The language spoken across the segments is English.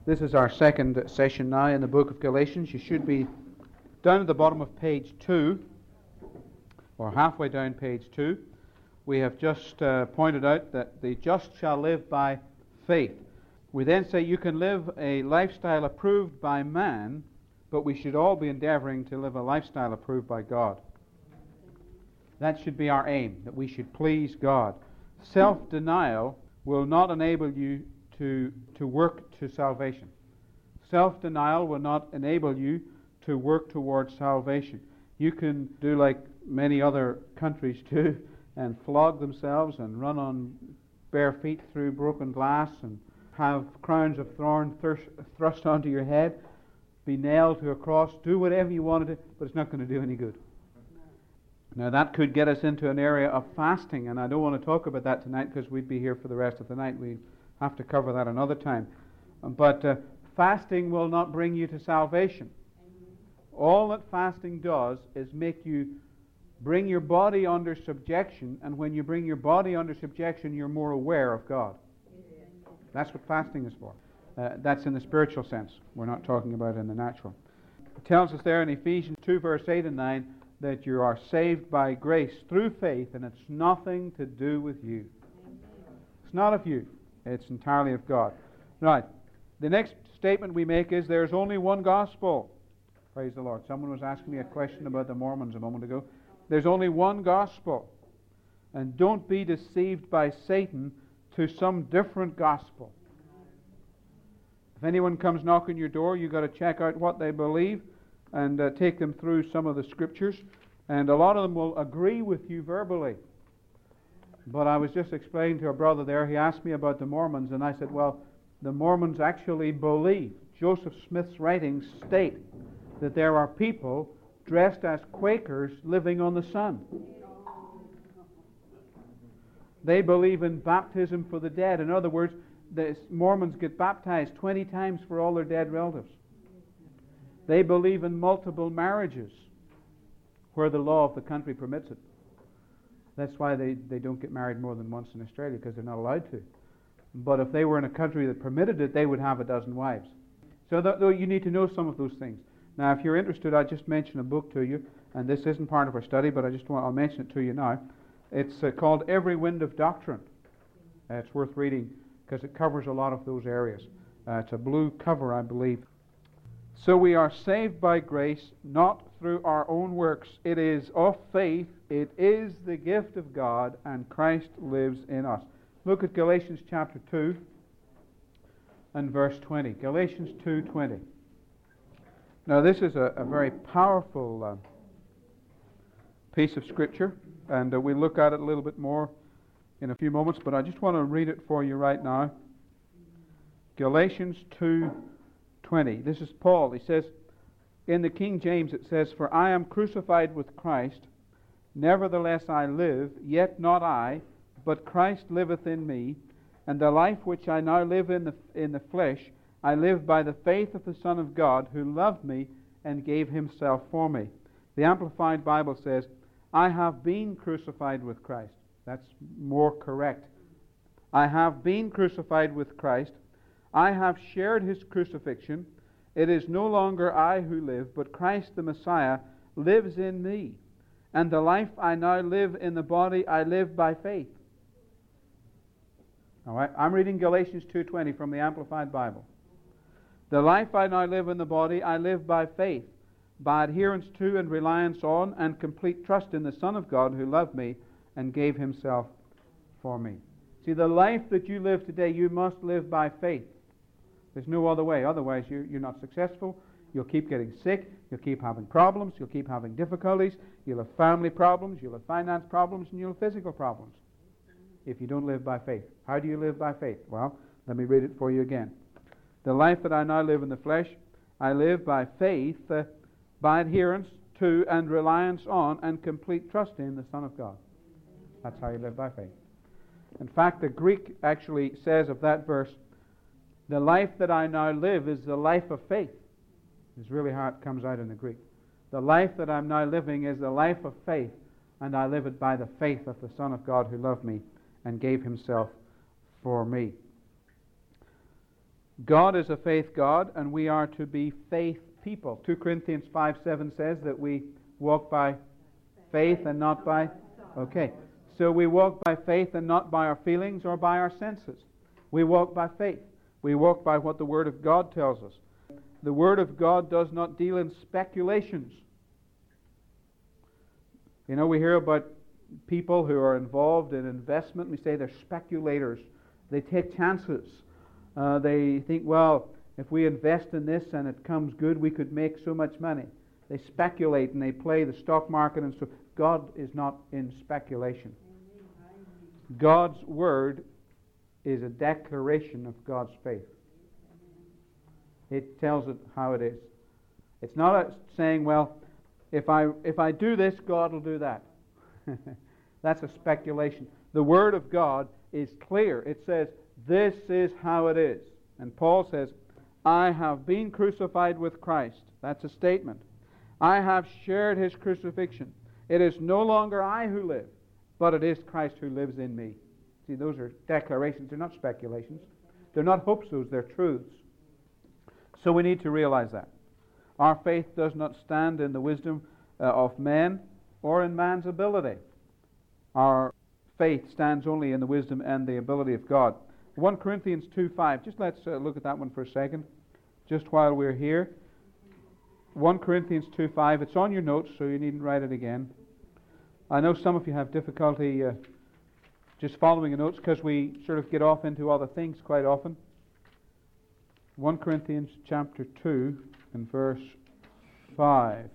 This is our second session now in the book of Galatians. You should be down at the bottom of page 2, or halfway down page 2. We have just pointed out that the just shall live by faith. We then say you can live a lifestyle approved by man, but we should all be endeavoring to live a lifestyle approved by God. That should be our aim, that we should please God. Self-denial will not enable you to work to salvation. Self-denial will not enable you to work towards salvation. You can do like many other countries do and flog themselves and run on bare feet through broken glass and have crowns of thorns thrust onto your head, be nailed to a cross, do whatever you want to do, but it's not going to do any good. Now that could get us into an area of fasting, and I don't want to talk about that tonight because we'd be here for the rest of the night. We have to cover that another time. But fasting will not bring you to salvation. All that fasting does is make you bring your body under subjection, and when you bring your body under subjection, you're more aware of God. That's what fasting is for. That's in the spiritual sense. We're not talking about it in the natural. It tells us there in Ephesians 2, verse 8 and 9, that you are saved by grace through faith, and it's nothing to do with you. It's not of you. It's entirely of God. Right. The next statement we make is there's only one gospel. Praise the Lord. Someone was asking me a question about the Mormons a moment ago. There's only one gospel. And don't be deceived by Satan to some different gospel. If anyone comes knocking your door, you've got to check out what they believe and take them through some of the scriptures. And a lot of them will agree with you verbally. But I was just explaining to a brother there, he asked me about the Mormons, and I said, well, the Mormons actually believe. Joseph Smith's writings state that there are people dressed as Quakers living on the sun. They believe in baptism for the dead. In other words, the Mormons get baptized 20 times for all their dead relatives. They believe in multiple marriages where the law of the country permits it. That's why they don't get married more than once in Australia, because they're not allowed to. But if they were in a country that permitted it, they would have a dozen wives. So though you need to know some of those things. Now, if you're interested, I just mentioned a book to you, and this isn't part of our study, but I'll mention it to you now. It's called Every Wind of Doctrine. It's worth reading because it covers a lot of those areas. It's a blue cover, I believe. So we are saved by grace, not through our own works. It is of faith. It is the gift of God, and Christ lives in us. Look at Galatians chapter 2 and verse 20. Galatians 2:20. Now this is a very powerful piece of Scripture, and we'll look at it a little bit more in a few moments, but I just want to read it for you right now. Galatians 2:20. This is Paul. He says, in the King James it says, "For I am crucified with Christ, nevertheless I live, yet not I, but Christ liveth in me, and the life which I now live in the flesh, I live by the faith of the Son of God, who loved me and gave himself for me." The Amplified Bible says, "I have been crucified with Christ." That's more correct. I have been crucified with Christ. I have shared his crucifixion. It is no longer I who live, but Christ the Messiah lives in me. And the life I now live in the body, I live by faith. All right, I'm reading Galatians 2:20 from the Amplified Bible. The life I now live in the body, I live by faith, by adherence to and reliance on and complete trust in the Son of God who loved me and gave himself for me. See, the life that you live today, you must live by faith. There's no other way. Otherwise, you're not successful. You'll keep getting sick. You'll keep having problems. You'll keep having difficulties. You'll have family problems. You'll have finance problems. And you'll have physical problems if you don't live by faith. How do you live by faith? Well, let me read it for you again. The life that I now live in the flesh, I live by faith, by adherence to and reliance on and complete trust in the Son of God. That's how you live by faith. In fact, the Greek actually says of that verse, the life that I now live is the life of faith. It's really how it comes out in the Greek. The life that I'm now living is the life of faith, and I live it by the faith of the Son of God who loved me and gave himself for me. God is a faith God, and we are to be faith people. 2 Corinthians 5:7 says that we walk by faith and not by... Okay, so we walk by faith and not by our feelings or by our senses. We walk by faith. We walk by what the Word of God tells us. The Word of God does not deal in speculations. You know, we hear about people who are involved in investment. We say they're speculators. They take chances. They think, well, if we invest in this and it comes good, we could make so much money. They speculate and they play the stock market and so. God is not in speculation. God's Word is a declaration of God's faith. It tells it how it is. It's not saying, well, if I do this, God will do that. That's a speculation. The Word of God is clear. It says, this is how it is. And Paul says, I have been crucified with Christ. That's a statement. I have shared His crucifixion. It is no longer I who live, but it is Christ who lives in me. See, those are declarations. They're not speculations. They're not hopes, they're truths. So we need to realize that. Our faith does not stand in the wisdom of men or in man's ability. Our faith stands only in the wisdom and the ability of God. 1 Corinthians 2:5. Just let's look at that one for a second, just while we're here. 1 Corinthians 2:5. It's on your notes, so you needn't write it again. I know some of you have difficulty just following the notes because we sort of get off into other things quite often. 1 Corinthians chapter 2 and verse 5.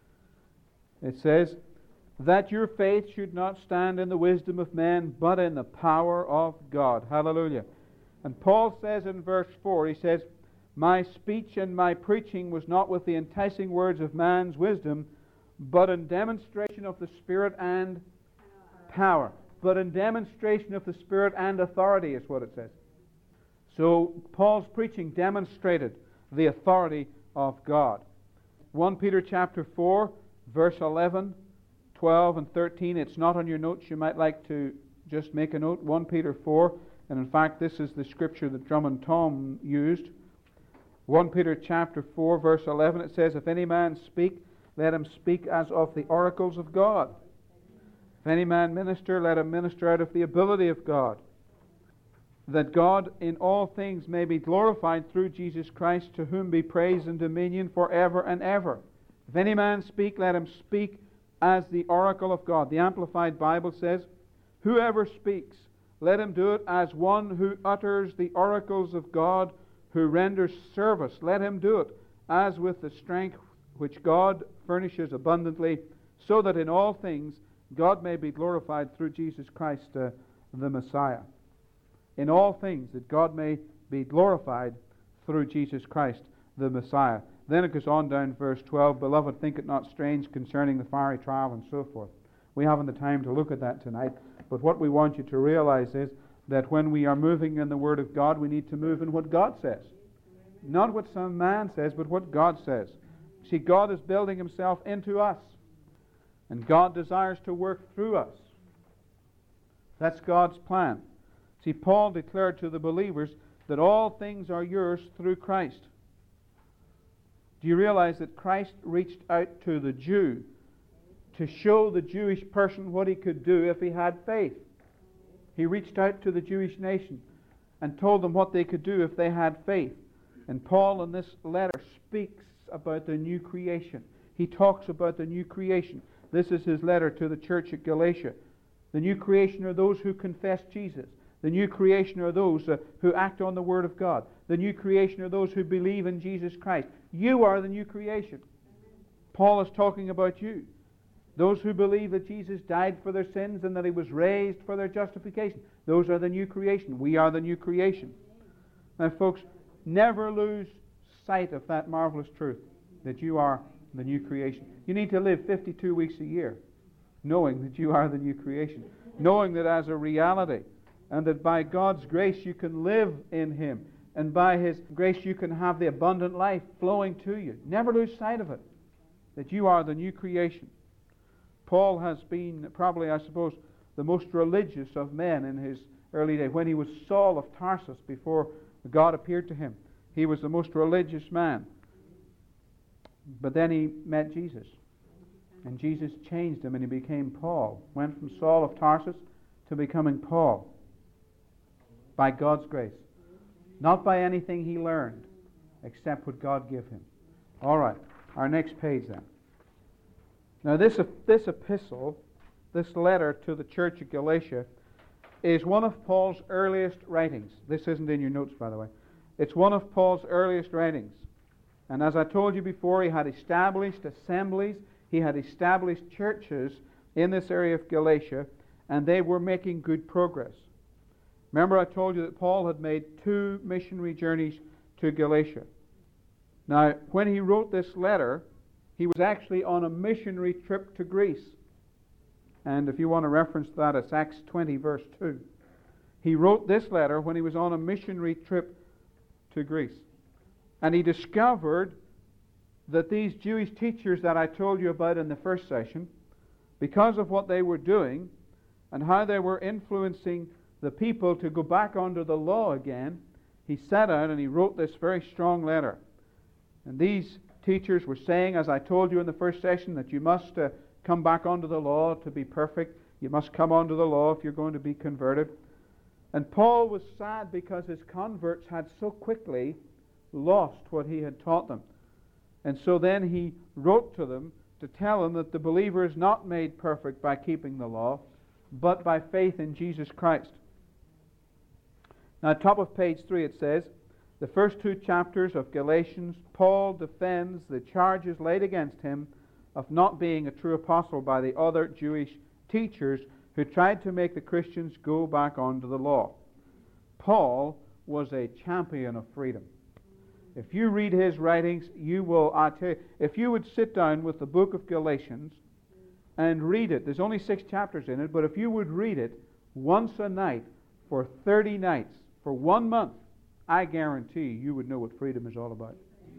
It says, that your faith should not stand in the wisdom of men, but in the power of God. Hallelujah. And Paul says in verse 4, he says, my speech and my preaching was not with the enticing words of man's wisdom, but in demonstration of the Spirit and power. But in demonstration of the Spirit and authority is what it says. So Paul's preaching demonstrated the authority of God. 1 Peter chapter 4, verse 11, 12 and 13. It's not on your notes. You might like to just make a note. 1 Peter 4. And in fact, this is the scripture that Drummond Tom used. 1 Peter chapter 4, verse 11. It says, if any man speak, let him speak as of the oracles of God. If any man minister, let him minister out of the ability of God. That God in all things may be glorified through Jesus Christ, to whom be praise and dominion forever and ever. If any man speak, let him speak as the oracle of God. The Amplified Bible says, whoever speaks, let him do it as one who utters the oracles of God, who renders service. Let him do it as with the strength which God furnishes abundantly, so that in all things God may be glorified through Jesus Christ the Messiah. In all things that God may be glorified through Jesus Christ the Messiah. Then it goes on down verse 12, beloved, think it not strange concerning the fiery trial and so forth. We haven't the time to look at that tonight, but what we want you to realize is that when we are moving in the Word of God, we need to move in what God says. Not what some man says, but what God says. See, God is building Himself into us, and God desires to work through us. That's God's plan. See, Paul declared to the believers that all things are yours through Christ. Do you realize that Christ reached out to the Jew to show the Jewish person what he could do if he had faith? He reached out to the Jewish nation and told them what they could do if they had faith. And Paul in this letter speaks about the new creation. He talks about the new creation. This is his letter to the church at Galatia. The new creation are those who confess Jesus. The new creation are those who act on the Word of God. The new creation are those who believe in Jesus Christ. You are the new creation. Paul is talking about you. Those who believe that Jesus died for their sins and that He was raised for their justification. Those are the new creation. We are the new creation. Now, folks, never lose sight of that marvelous truth, that you are the new creation. You need to live 52 weeks a year knowing that you are the new creation. Knowing that as a reality, and that by God's grace you can live in Him, and by His grace you can have the abundant life flowing to you. Never lose sight of it, that you are the new creation. Paul has been probably, I suppose, the most religious of men in his early day. When he was Saul of Tarsus before God appeared to him, He was the most religious man. But then he met Jesus. And Jesus changed him and he became Paul. Went from Saul of Tarsus to becoming Paul. By God's grace. Not by anything he learned, except what God gave him. All right, our next page then. Now this epistle, this letter to the church of Galatia, is one of Paul's earliest writings. This isn't in your notes, by the way. It's one of Paul's earliest writings. And as I told you before, he had established assemblies, he had established churches in this area of Galatia, and they were making good progress. Remember I told you that Paul had made 2 missionary journeys to Galatia. Now, when he wrote this letter, he was actually on a missionary trip to Greece. And if you want to reference that, it's Acts 20, verse 2. He wrote this letter when he was on a missionary trip to Greece. And he discovered that these Jewish teachers that I told you about in the first session, because of what they were doing and how they were influencing the people to go back under the law again, he sat out and he wrote this very strong letter. And these teachers were saying, as I told you in the first session, that you must come back under the law to be perfect. You must come under the law if you're going to be converted. And Paul was sad because his converts had so quickly lost what he had taught them. And so then he wrote to them to tell them that the believer is not made perfect by keeping the law, but by faith in Jesus Christ. Now, top of page 3 it says, the first 2 chapters of Galatians, Paul defends the charges laid against him of not being a true apostle by the other Jewish teachers who tried to make the Christians go back under the law. Paul was a champion of freedom. If you read his writings, you will, I tell you, if you would sit down with the book of Galatians and read it, there's only 6 chapters in it, but if you would read it once a night for 30 nights, for 1 month, I guarantee you would know what freedom is all about.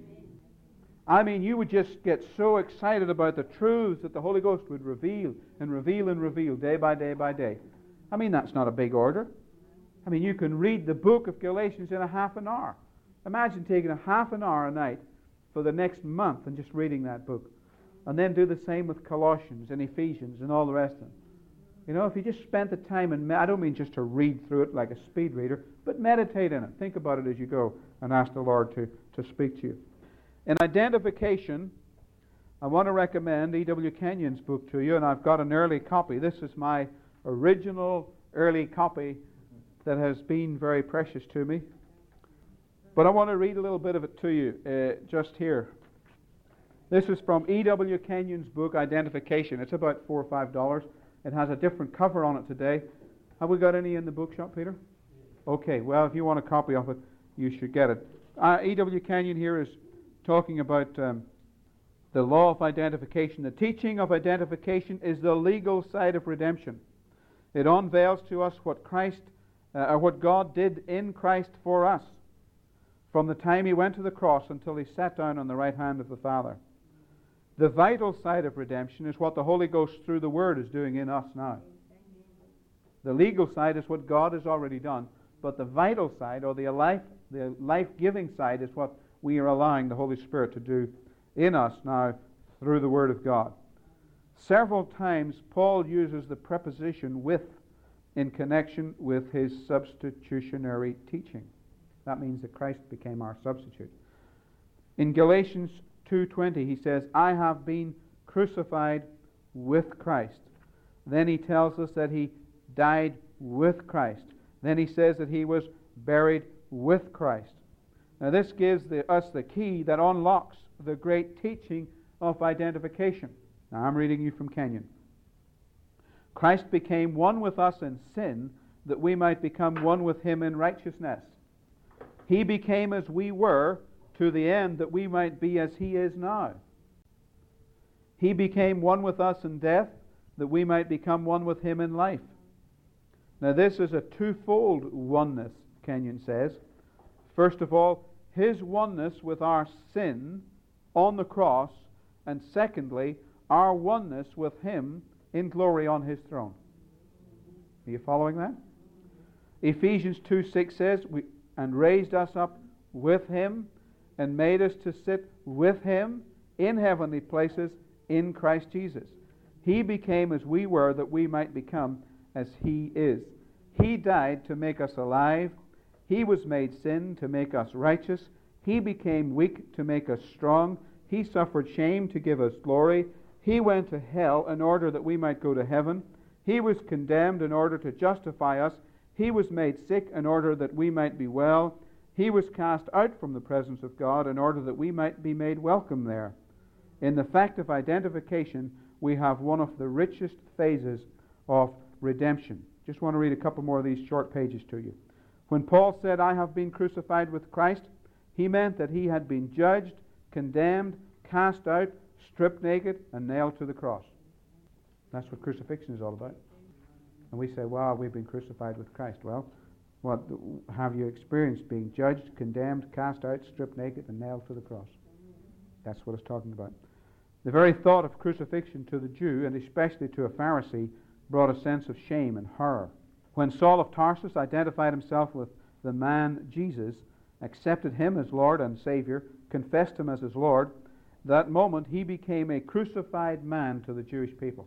I mean, you would just get so excited about the truths that the Holy Ghost would reveal and reveal and reveal day by day by day. I mean, that's not a big order. I mean, you can read the book of Galatians in a half an hour. Imagine taking a half an hour a night for the next month and just reading that book. And then do the same with Colossians and Ephesians and all the rest of them. You know, if you just spent the time, and I don't mean just to read through it like a speed reader, but meditate in it. Think about it as you go and ask the Lord to speak to you. In identification, I want to recommend E.W. Kenyon's book to you, and I've got an early copy. This is my original early copy that has been very precious to me. But I want to read a little bit of it to you just here. This is from E.W. Kenyon's book, Identification. It's about $4 or $5. It has a different cover on it today. Have we got any in the bookshop, Peter? Okay, well, if you want a copy of it, you should get it. E.W. Kenyon here is talking about the law of identification. The teaching of identification is the legal side of redemption. It unveils to us what what God did in Christ for us from the time He went to the cross until He sat down on the right hand of the Father. The vital side of redemption is what the Holy Ghost through the Word is doing in us now. The legal side is what God has already done, but the vital side, or the life-giving side, is what we are allowing the Holy Spirit to do in us now through the Word of God. Several times Paul uses the preposition with in connection with his substitutionary teaching. That means that Christ became our substitute. In Galatians 2:20 he says, I have been crucified with Christ. Then he tells us that he died with Christ. Then he says that he was buried with Christ. Now this gives us the key that unlocks the great teaching of identification. Now I'm reading you from Kenyon. Christ became one with us in sin, that we might become one with Him in righteousness. He became as we were, to the end that we might be as He is now. He became one with us in death, that we might become one with Him in life. Now this is a twofold oneness, Kenyon says. First of all, His oneness with our sin on the cross, and secondly, our oneness with Him in glory on His throne. Are you following that? Ephesians 2:6 says, and raised us up with Him and made us to sit with Him in heavenly places in Christ Jesus. He became as we were that we might become as He is. He died to make us alive. He was made sin to make us righteous. He became weak to make us strong. He suffered shame to give us glory. He went to hell in order that we might go to heaven. He was condemned in order to justify us. He was made sick in order that we might be well. He was cast out from the presence of God in order that we might be made welcome there. In the fact of identification, we have one of the richest phases of redemption. Just want to read a couple more of these short pages to you. When Paul said, "I have been crucified with Christ," he meant that he had been judged, condemned, cast out, stripped naked, and nailed to the cross. That's what crucifixion is all about. And we say, "Wow, we've been crucified with Christ." Well, what have you experienced? Being judged, condemned, cast out, stripped naked, and nailed to the cross. That's what it's talking about. The very thought of crucifixion to the Jew, and especially to a Pharisee, brought a sense of shame and horror. When Saul of Tarsus identified himself with the man Jesus, accepted Him as Lord and Savior, confessed Him as his Lord, that moment he became a crucified man to the Jewish people.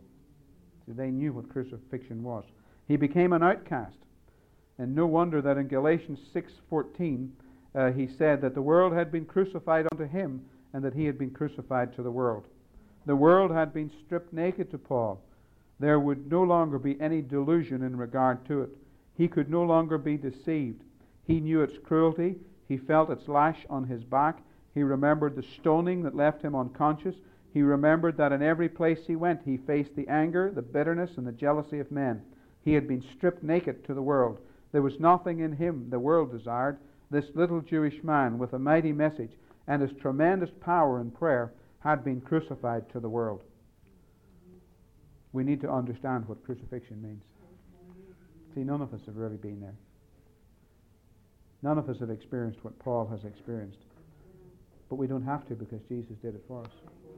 So they knew what crucifixion was. He became an outcast. And no wonder that in Galatians 6:14 he said that the world had been crucified unto Him and that He had been crucified to the world. The world had been stripped naked to Paul. There would no longer be any delusion in regard to it. He could no longer be deceived. He knew its cruelty. He felt its lash on his back. He remembered the stoning that left him unconscious. He remembered that in every place he went, he faced the anger, the bitterness, and the jealousy of men. He had been stripped naked to the world. There was nothing in him the world desired. This little Jewish man with a mighty message and his tremendous power in prayer had been crucified to the world. We need to understand what crucifixion means. See, none of us have really been there. None of us have experienced what Paul has experienced. But we don't have to, because Jesus did it for us.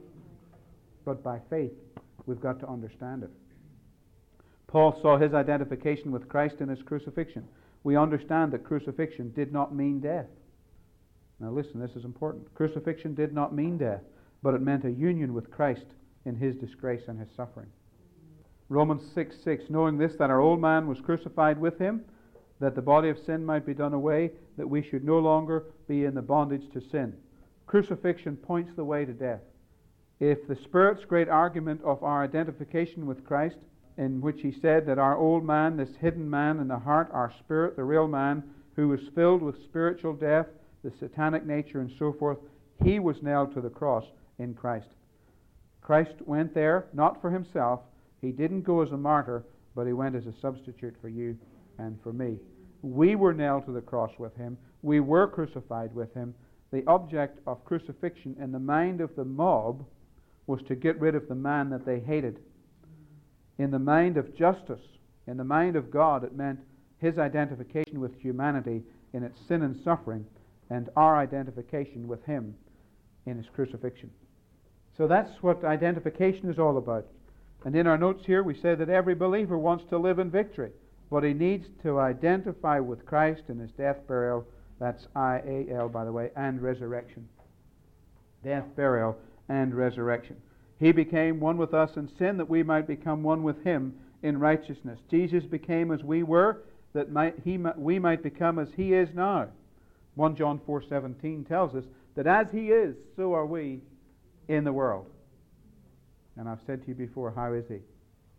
But by faith, we've got to understand it. Paul saw his identification with Christ in his crucifixion. We understand that crucifixion did not mean death. Now listen, this is important. Crucifixion did not mean death, but it meant a union with Christ in His disgrace and His suffering. Romans 6:6, knowing this, that our old man was crucified with Him, that the body of sin might be done away, that we should no longer be in the bondage to sin. Crucifixion points the way to death. If the Spirit's great argument of our identification with Christ, in which He said that our old man, this hidden man in the heart, our spirit, the real man, who was filled with spiritual death, the satanic nature and so forth, he was nailed to the cross in Christ. Christ went there, not for Himself. He didn't go as a martyr, but He went as a substitute for you and for me. We were nailed to the cross with Him. We were crucified with Him. The object of crucifixion in the mind of the mob was to get rid of the man that they hated. In the mind of justice, in the mind of God, it meant His identification with humanity in its sin and suffering, and our identification with Him in His crucifixion. So that's what identification is all about. And in our notes here, we say that every believer wants to live in victory, but he needs to identify with Christ in His death, burial, that's I-A-L, by the way, and resurrection. Death, burial, and resurrection. He became one with us in sin, that we might become one with Him in righteousness. Jesus became as we were, that we might become as He is now. 1 John 4:17 tells us that as He is, so are we in the world. And I've said to you before, how is He?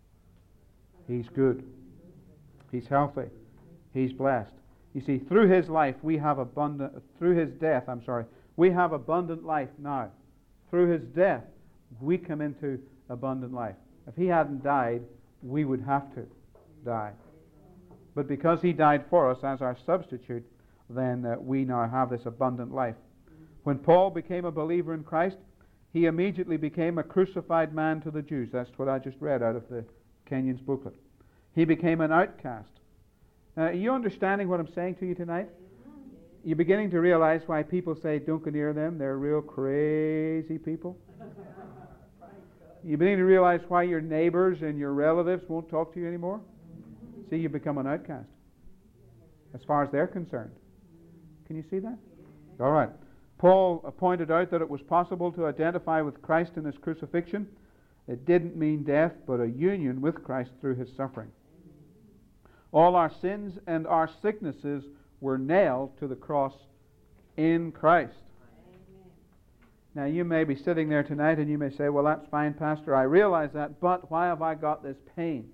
He's good. He's healthy. He's blessed. You see, through His life we have through His death, we have abundant life now. Through His death, we come into abundant life. If He hadn't died, we would have to die. But because He died for us as our substitute, then we now have this abundant life. When Paul became a believer in Christ, he immediately became a crucified man to the Jews. That's what I just read out of the Kenyon's booklet. He became an outcast. Now, are you understanding what I'm saying to you tonight? You're beginning to realize why people say, don't go near them, they're real crazy people? You're beginning to realize why your neighbors and your relatives won't talk to you anymore? See, you become an outcast as far as they're concerned. Can you see that? All right. Paul pointed out that it was possible to identify with Christ in his crucifixion. It didn't mean death, but a union with Christ through his suffering. All our sins and our sicknesses were nailed to the cross in Christ. Now, you may be sitting there tonight and you may say, well, that's fine, Pastor, I realize that, but why have I got this pain?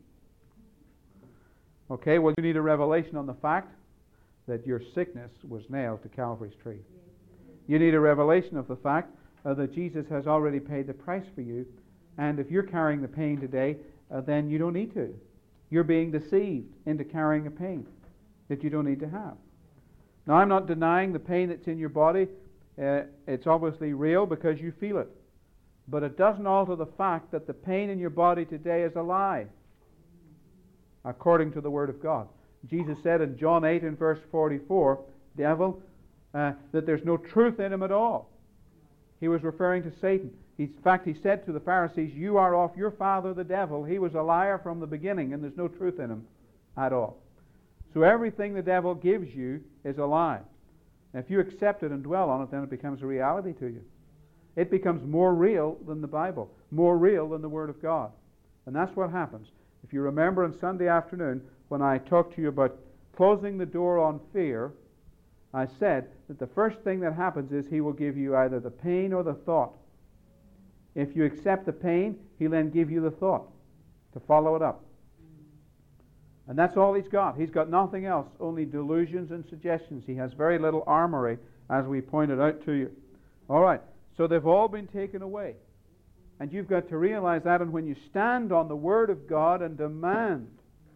Okay, well, you need a revelation on the fact that your sickness was nailed to Calvary's tree. You need a revelation of the fact that Jesus has already paid the price for you, and if you're carrying the pain today, then you don't need to. You're being deceived into carrying a pain that you don't need to have. Now, I'm not denying the pain that's in your body. It's obviously real because you feel it. But it doesn't alter the fact that the pain in your body today is a lie, according to the Word of God. Jesus said in John 8 and verse 44, devil, that there's no truth in him at all. He was referring to Satan. In fact, he said to the Pharisees, you are of your father the devil. He was a liar from the beginning, and there's no truth in him at all. So everything the devil gives you is a lie. And if you accept it and dwell on it, then it becomes a reality to you. It becomes more real than the Bible, more real than the Word of God. And that's what happens. If you remember on Sunday afternoon, when I talked to you about closing the door on fear, I said that the first thing that happens is he will give you either the pain or the thought. If you accept the pain, he'll then give you the thought to follow it up. And that's all he's got. He's got nothing else, only delusions and suggestions. He has very little armory, as we pointed out to you. All right, so they've all been taken away. And you've got to realize that, and when you stand on the Word of God and demand.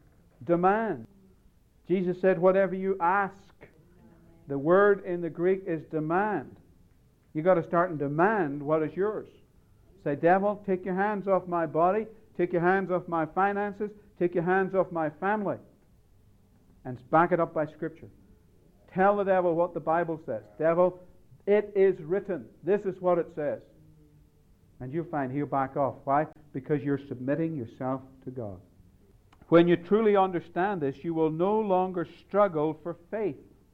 Jesus said, whatever you ask. The word in the Greek is demand. You've got to start and demand what is yours. Say, devil, take your hands off my body, take your hands off my finances, take your hands off my family. And back it up by Scripture. Tell the devil what the Bible says. Devil, it is written. This is what it says. And you'll find he'll back off. Why? Because you're submitting yourself to God. When you truly understand this, you will no longer struggle for faith.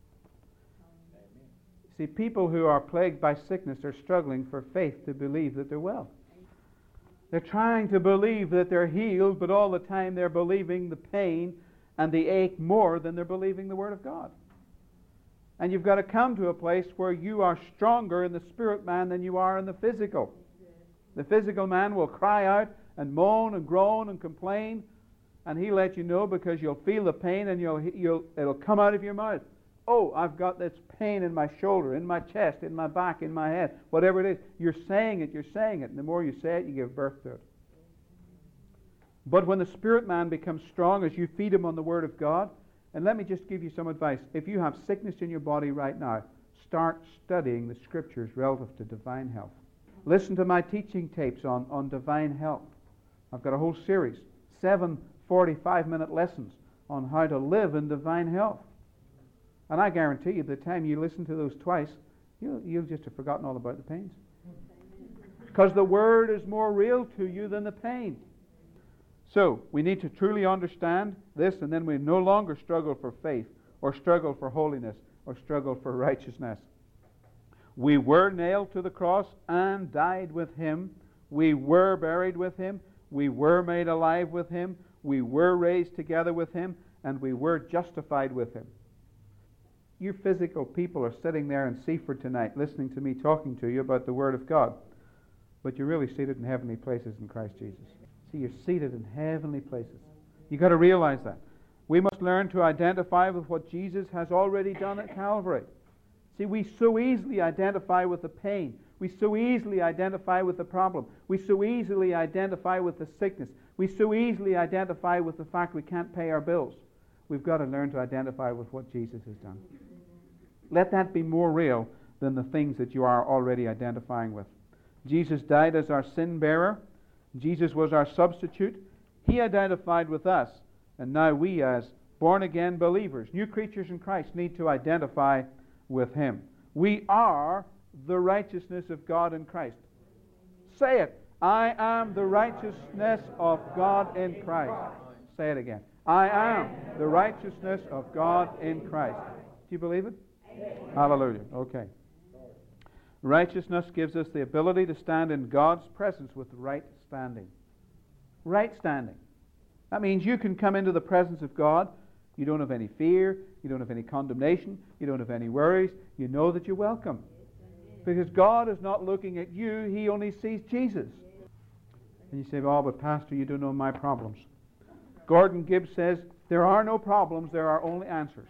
See, people who are plagued by sickness are struggling for faith to believe that they're well. They're trying to believe that they're healed, but all the time they're believing the pain and the ache more than they're believing the Word of God. And you've got to come to a place where you are stronger in the spirit man than you are in the physical. The physical man will cry out and moan and groan and complain, and he'll let you know because you'll feel the pain and it'll come out of your mouth. Oh, I've got this pain in my shoulder, in my chest, in my back, in my head, whatever it is. You're saying it. And the more you say it, you give birth to it. But when the spirit man becomes strong as you feed him on the Word of God, and let me just give you some advice. If you have sickness in your body right now, start studying the Scriptures relative to divine health. Listen to my teaching tapes on divine health. I've got a whole series, 7 45-minute lessons on how to live in divine health. And I guarantee you, the time you listen to those twice, you'll just have forgotten all about the pains. Because the Word is more real to you than the pain. So, we need to truly understand this, and then we no longer struggle for faith, or struggle for holiness, or struggle for righteousness. We were nailed to the cross and died with Him. We were buried with Him. We were made alive with Him. We were raised together with Him. And we were justified with Him. You physical people are sitting there in Seaford tonight listening to me talking to you about the Word of God. But you're really seated in heavenly places in Christ Jesus. See, you're seated in heavenly places. You've got to realize that. We must learn to identify with what Jesus has already done at Calvary. See, we so easily identify with the pain. We so easily identify with the problem. We so easily identify with the sickness. We so easily identify with the fact we can't pay our bills. We've got to learn to identify with what Jesus has done. Let that be more real than the things that you are already identifying with. Jesus died as our sin bearer. Jesus was our substitute. He identified with us. And now we, as born-again believers, new creatures in Christ, need to identify with Him. We are the righteousness of God in Christ. Say it. I am the righteousness of God in Christ. Say it again. I am the righteousness of God in Christ. Do you believe it? Hallelujah. Okay. Righteousness gives us the ability to stand in God's presence with right standing. Right standing. That means you can come into the presence of God. You don't have any fear. You don't have any condemnation. You don't have any worries. You know that you're welcome. Because God is not looking at you. He only sees Jesus. And you say, oh, but Pastor, you don't know my problems. Gordon Gibbs says, there are no problems. There are only answers.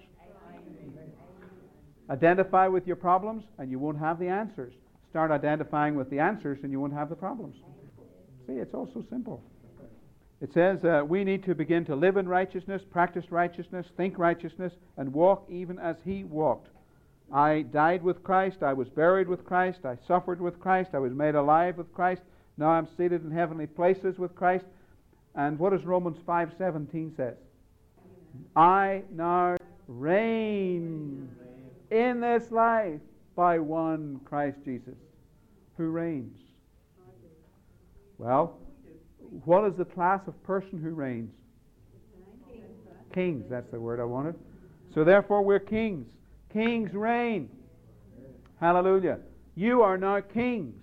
Identify with your problems and you won't have the answers. Start identifying with the answers and you won't have the problems. See, it's all so simple. It says we need to begin to live in righteousness, practice righteousness, think righteousness, and walk even as He walked. I died with Christ. I was buried with Christ. I suffered with Christ. I was made alive with Christ. Now I'm seated in heavenly places with Christ. And what does Romans 5:17 says? I now reign in this life by one Christ Jesus, who reigns. Well, what is the class of person who reigns? Kings, that's the word I wanted. So therefore we're kings. Kings reign. Hallelujah. You are now kings.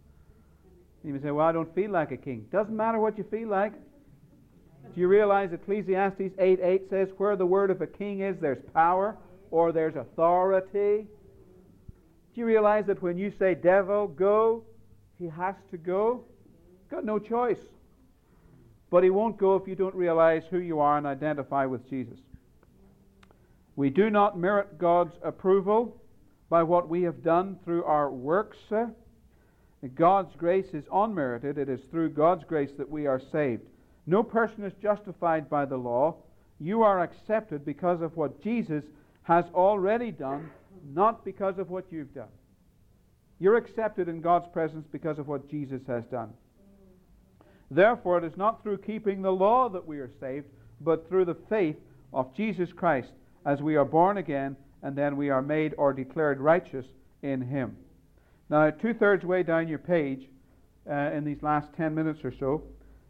You may say, well, I don't feel like a king. Doesn't matter what you feel like. Do you realize Ecclesiastes 8:8 says, where the word of a king is, there's power or there's authority? Do you realize that when you say, devil, go, he has to go? Got no choice. But he won't go if you don't realize who you are and identify with Jesus. We do not merit God's approval by what we have done through our works. God's grace is unmerited. It is through God's grace that we are saved. No person is justified by the law. You are accepted because of what Jesus has already done, not because of what you've done. You're accepted in God's presence because of what Jesus has done. Therefore, it is not through keeping the law that we are saved, but through the faith of Jesus Christ, as we are born again, and then we are made or declared righteous in Him. Now, 2/3 way down your page, in these last 10 minutes or so,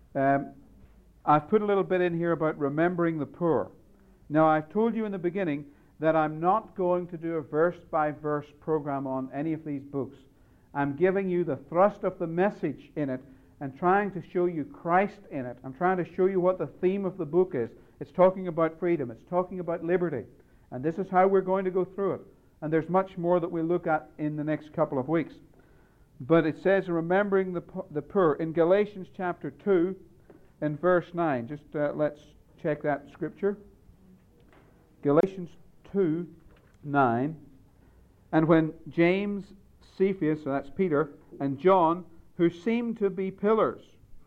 I've put a little bit in here about remembering the poor. Now, I've told you in the beginning that I'm not going to do a verse-by-verse program on any of these books. I'm giving you the thrust of the message in it and trying to show you Christ in it. I'm trying to show you what the theme of the book is. It's talking about freedom. It's talking about liberty. And this is how we're going to go through it. And there's much more that we'll look at in the next couple of weeks. But it says, remembering the poor. In Galatians chapter 2, in verse 9. Just let's check that scripture. Galatians 2:9. And when James, Cephas, so that's Peter, and John, who seemed to be pillars,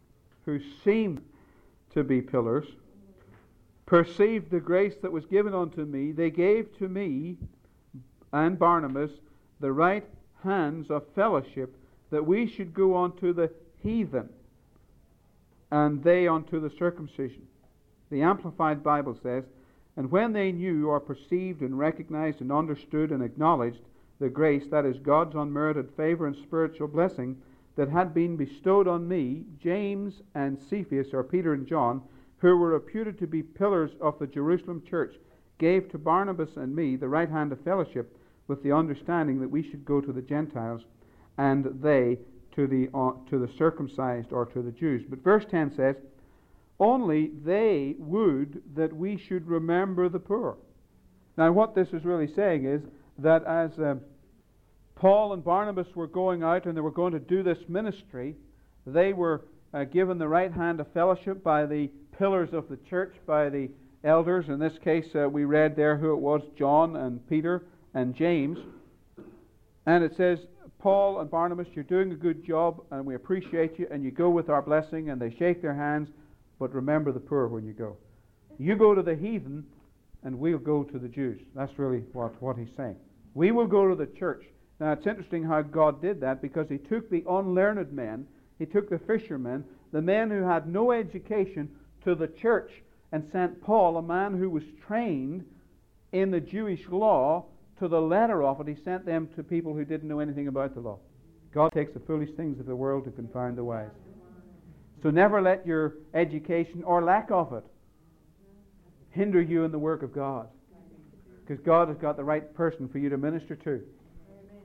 perceived the grace that was given unto me, they gave to me and Barnabas the right hands of fellowship, that we should go unto the heathen, and they unto the circumcision. The Amplified Bible says, and when they knew or perceived and recognized and understood and acknowledged the grace, that is God's unmerited favor and spiritual blessing, that had been bestowed on me, James and Cephas, or Peter and John, who were reputed to be pillars of the Jerusalem church, gave to Barnabas and me the right hand of fellowship, with the understanding that we should go to the Gentiles, and they to the circumcised, or to the Jews. But verse 10 says, only they would that we should remember the poor. Now what this is really saying is that as Paul and Barnabas were going out and they were going to do this ministry, they were given the right hand of fellowship by the pillars of the church, by the elders. In this case, we read there who it was, John and Peter and James. And it says, Paul and Barnabas, you're doing a good job and we appreciate you, and you go with our blessing, and they shake their hands, but remember the poor when you go. You go to the heathen and we'll go to the Jews. That's really what he's saying. We will go to the church. Now it's interesting how God did that, because He took the unlearned men, He took the fishermen, the men who had no education, to the church, and sent Paul, a man who was trained in the Jewish law, to the letter of it. He sent them to people who didn't know anything about the law. God takes the foolish things of the world to confound the wise. So never let your education or lack of it hinder you in the work of God, because God has got the right person for you to minister to.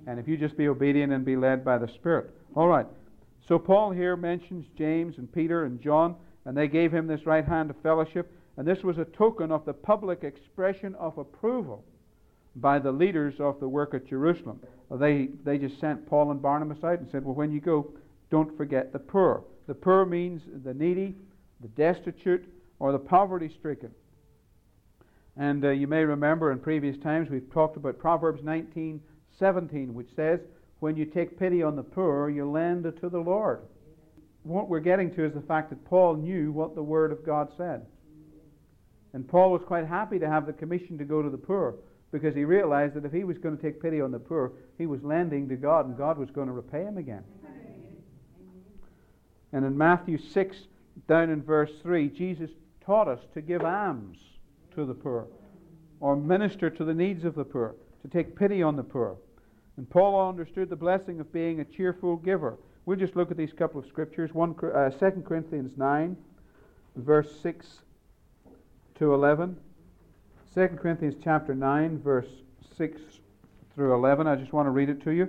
And if you just be obedient and be led by the Spirit. All right. So Paul here mentions James and Peter and John, and they gave him this right hand of fellowship. And this was a token of the public expression of approval by the leaders of the work at Jerusalem. They just sent Paul and Barnabas out and said, well, when you go, don't forget the poor. The poor means the needy, the destitute, or the poverty-stricken. And you may remember in previous times we've talked about Proverbs 19:17, which says, when you take pity on the poor, you lend it to the Lord. What we're getting to is the fact that Paul knew what the Word of God said. And Paul was quite happy to have the commission to go to the poor, because he realized that if he was going to take pity on the poor, he was lending to God, and God was going to repay him again. And in Matthew 6, down in verse 3, Jesus taught us to give alms to the poor, or minister to the needs of the poor, to take pity on the poor. And Paul understood the blessing of being a cheerful giver. We'll just look at these couple of scriptures. 2 Corinthians 9, verse 6 to 11. 2 Corinthians chapter 9, verse 6 through 11. I just want to read it to you.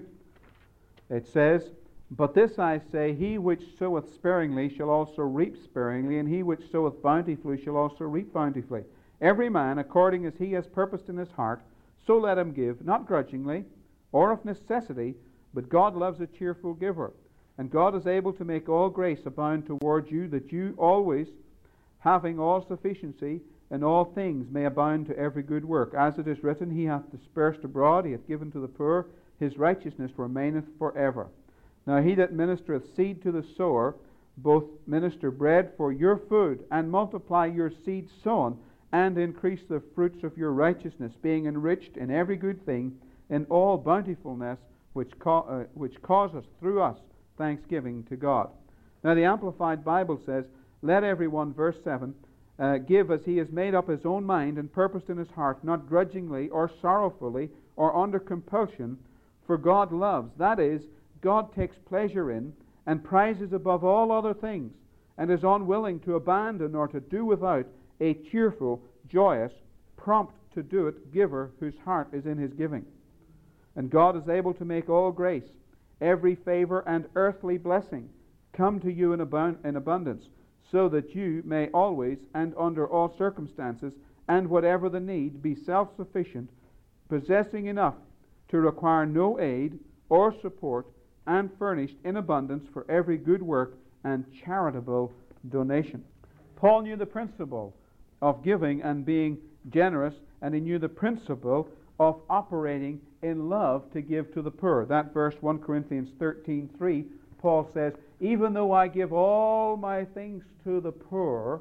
It says, but this I say, he which soweth sparingly shall also reap sparingly, and he which soweth bountifully shall also reap bountifully. Every man according as he has purposed in his heart, so let him give, not grudgingly, or of necessity, but God loves a cheerful giver. And God is able to make all grace abound toward you, that you always, having all sufficiency in all things, may abound to every good work. As it is written, he hath dispersed abroad, he hath given to the poor, his righteousness remaineth forever. Now he that ministereth seed to the sower, both minister bread for your food, and multiply your seed sown, and increase the fruits of your righteousness, being enriched in every good thing, in all bountifulness, which causeth through us thanksgiving to God. Now the Amplified Bible says, let everyone, verse 7, give as he has made up his own mind and purposed in his heart, not grudgingly or sorrowfully or under compulsion, for God loves, that is, God takes pleasure in and prizes above all other things, and is unwilling to abandon or to do without a cheerful, joyous, prompt to do it giver whose heart is in his giving. And God is able to make all grace, every favor and earthly blessing come to you in abundance, so that you may always and under all circumstances and whatever the need be self-sufficient, possessing enough to require no aid or support, and furnished in abundance for every good work and charitable donation. Paul knew the principle of giving and being generous, and he knew the principle of operating in love to give to the poor. That verse, 1 Corinthians 13:3, Paul says, even though I give all my things to the poor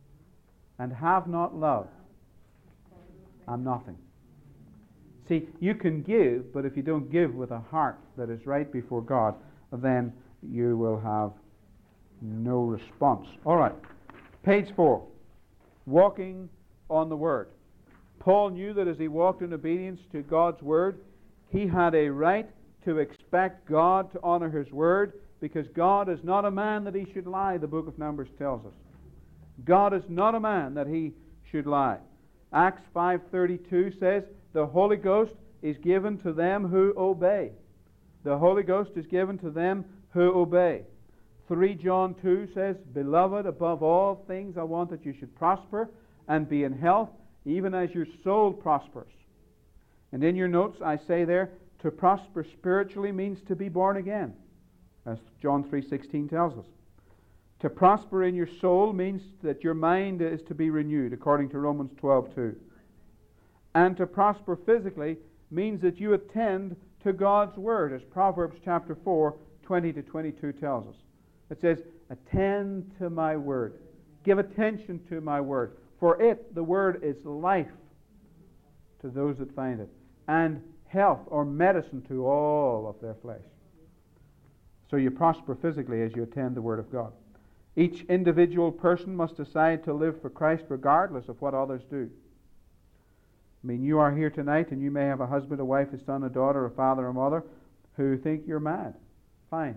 and have not love, I'm nothing. See, you can give, but if you don't give with a heart that is right before God, then you will have no response. All right, page 4, walking on the Word. Paul knew that as he walked in obedience to God's Word, he had a right to expect God to honor His Word, because God is not a man that He should lie, the book of Numbers tells us. God is not a man that He should lie. Acts 5:32 says, the Holy Ghost is given to them who obey. The Holy Ghost is given to them who obey. 3 John 2 says, beloved, above all things I want that you should prosper and be in health, even as your soul prospers. And in your notes I say there, to prosper spiritually means to be born again, as John 3:16 tells us. To prosper in your soul means that your mind is to be renewed, according to Romans 12:2. And to prosper physically means that you attend to God's Word, as Proverbs chapter 4:20-22 tells us. It says, attend to my Word. Give attention to my Word. For it, the Word, is life to those that find it, and health or medicine to all of their flesh. So you prosper physically as you attend the Word of God. Each individual person must decide to live for Christ regardless of what others do. I mean, you are here tonight and you may have a husband, a wife, a son, a daughter, a father, a mother who think you're mad. Fine.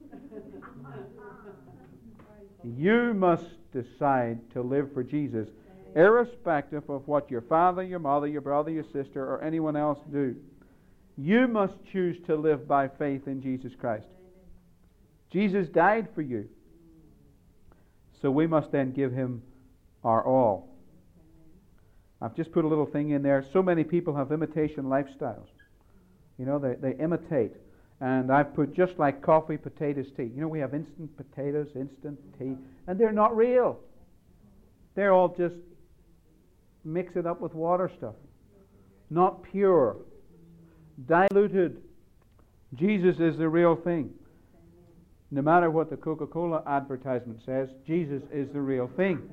You must decide to live for Jesus, irrespective of what your father, your mother, your brother, your sister, or anyone else do. You must choose to live by faith in Jesus Christ. Jesus died for you. So we must then give Him our all. I've just put a little thing in there. So many people have imitation lifestyles. You know, they imitate. And I've put just like coffee, potatoes, tea. You know, we have instant potatoes, instant tea, and they're not real. They're all just mix it up with water stuff. Not pure. Diluted. Jesus is the real thing. No matter what the Coca-Cola advertisement says, Jesus is the real thing.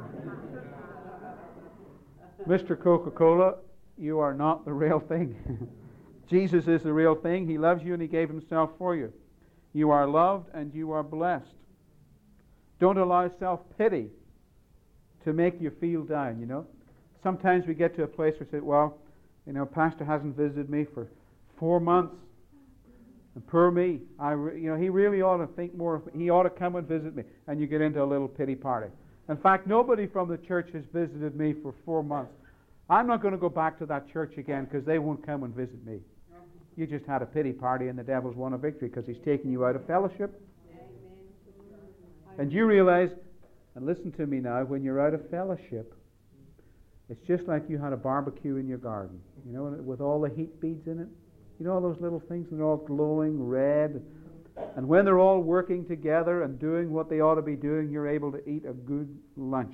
Mr. Coca-Cola, you are not the real thing. Jesus is the real thing. He loves you and He gave Himself for you. You are loved and you are blessed. Don't allow self-pity to make you feel down, you know. Sometimes we get to a place where we say, well, you know, Pastor hasn't visited me for 4 months. And poor me, he really ought to think more of me. He ought to come and visit me. And you get into a little pity party. In fact, nobody from the church has visited me for 4 months. I'm not going to go back to that church again because they won't come and visit me. You just had a pity party and the devil's won a victory because he's taken you out of fellowship. And you realize, and listen to me now, when you're out of fellowship, it's just like you had a barbecue in your garden, you know, with all the heat beads in it. You know all those little things, and they're all glowing red. And when they're all working together and doing what they ought to be doing, you're able to eat a good lunch.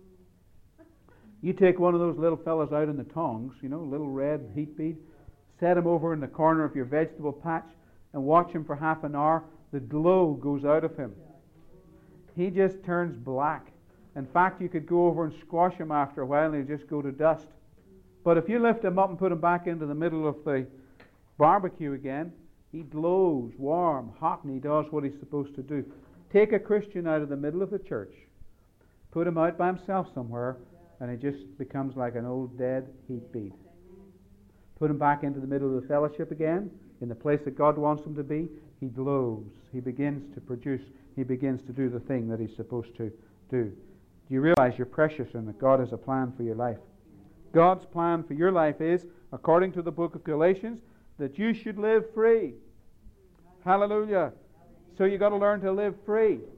You take one of those little fellas out in the tongs, you know, little red heat bead, set him over in the corner of your vegetable patch and watch him for half an hour. The glow goes out of him. He just turns black. In fact, you could go over and squash him after a while and he'll just go to dust. But if you lift him up and put him back into the middle of the barbecue again, he glows, warm, hot, and he does what he's supposed to do. Take a Christian out of the middle of the church, put him out by himself somewhere, and he just becomes like an old dead heat bead. Put him back into the middle of the fellowship again, in the place that God wants him to be, he glows. He begins to produce. He begins to do the thing that he's supposed to do. Do you realize you're precious and that God has a plan for your life? God's plan for your life is, according to the book of Galatians, that you should live free. Hallelujah. So you've got to learn to live free. Do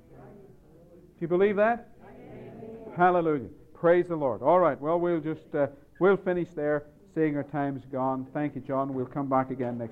you believe that? Hallelujah. Praise the Lord. All right, well, we'll finish there, seeing our time's gone. Thank you, John. We'll come back again next